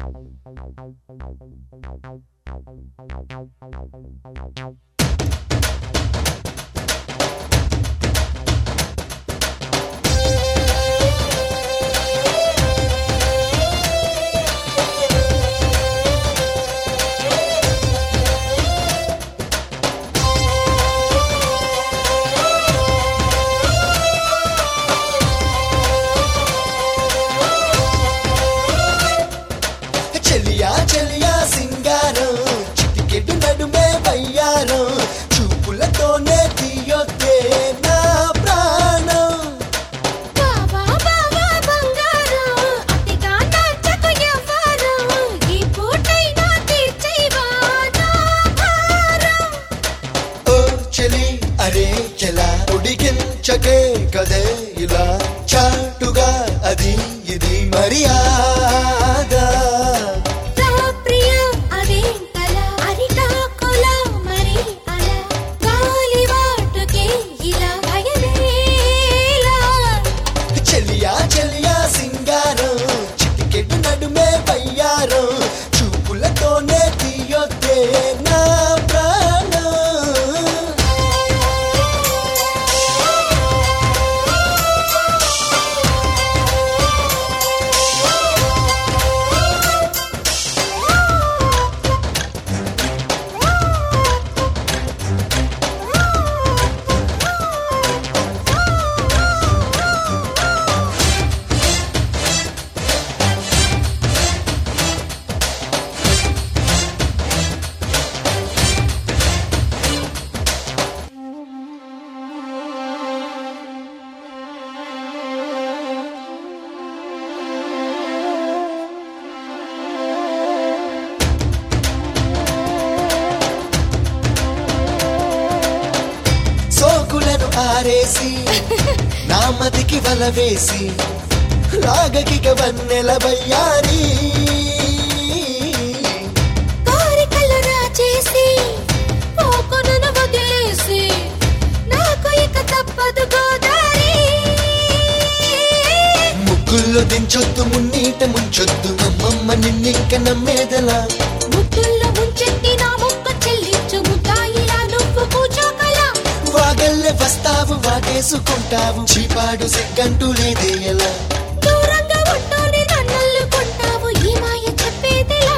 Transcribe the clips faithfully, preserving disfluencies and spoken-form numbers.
చెలియా చెలియా సింగారం చిటికెడు నడుమే వయ్యారం చూపులతోనే తీయొద్దే నా ప్రాణం బావా బావా బంగారం అతిగా నాచకు ఎవ్వరం ఈ పూటైనా తీర్చేవా నా భారం ఓ చెలి అరే చెలా ఉడికించకే కదే ఇలా చాటుగా అది ఇది మర్యాద రా ప్రియ అదేంటలా అరిటాకులా మరి అలా గాలివాటుకే ఇలా భయమేలా చెలియా చెలియా సింగారం చిటికెడు నడుమే వయ్యారం చూపులతోనే తీయొద్దే నా ప్రాణం సోకులను ఆరేసి నామదికి వల వేసి రాగకిక వన్నెల వయ్యారి కోరికలు రాచేసి పోకొనను వదిలేసి నాకు ఇక తప్పదు గోదారి ముగ్గుల్లో దించొద్దు మున్నీట ముంచొద్దు అమ్మమ్మ నిన్నింక నమ్మేదలా ముక్కుల్లో ముంచెత్తి నా ముక్క చెల్లించు ముద్దాయిలా నువ్వు కూచోకలా వాగల్లే వస్తావు వాటేసుకుంటావు చీపాడు సిగ్గంటూ లేదే ఎలా దూరంగా ఉంటూనే నన్నల్లుకుంటావు ఈ మాయ చెప్పేదిలా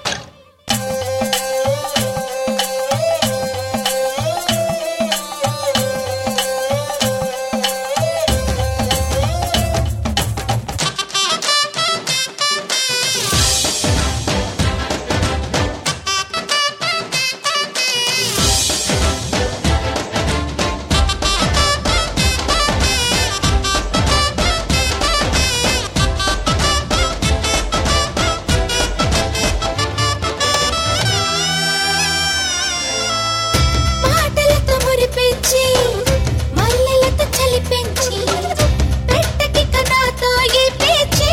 మాటలతో మురిపించి మల్లెలతో చలిపించి పెట్టకిక నాతో ఈ పేచి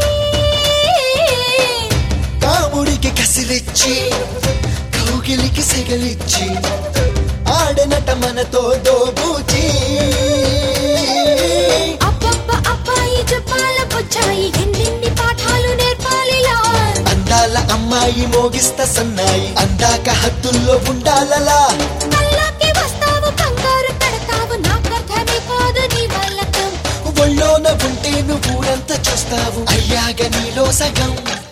కాముడికి కసిరిచ్చి కౌగిలికి సిగలిచ్చి ఆడనట మనతో దోబూచి అబ్బబ్బ అబ్బాయి జపాల బొచ్చాయి ఎన్నెన్ని పాఠాలు నేర్పాలిలా అందాల అమ్మాయి మోగిస్తా సన్నాయి అందాక హద్దుల్లో ఉండాలలా కల్లోకి వస్తావు కంగారు పెడతావు నాకర్థమే కాదు నీ వాళ్ళకం ఒళ్ళోన ఉంటే నువ్వు ఊరంతా చూస్తావు అయ్యాక నీలో సగం